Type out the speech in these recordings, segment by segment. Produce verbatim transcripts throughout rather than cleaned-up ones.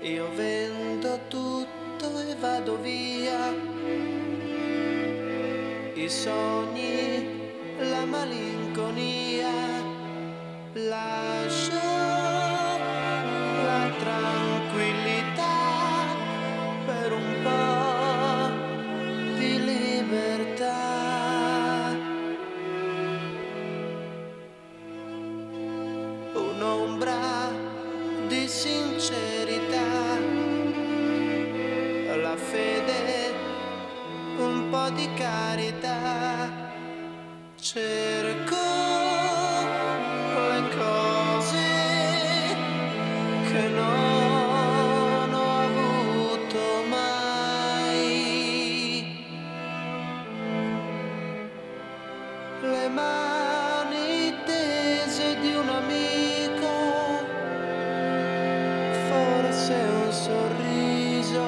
Io vendo tutto e vado via, i sogni, la malinconia, lascio la tranquillità per un po' di libertà. Un'ombra di sincerità, la fede, un po' di carità, cerco le cose che non ho avuto mai, le mani tese di un amico, forse un sorriso,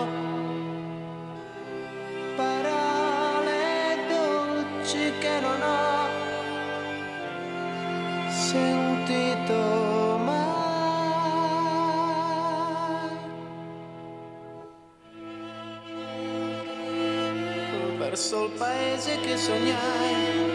parole dolci che non ho sentito mai. Verso il paese che sognai,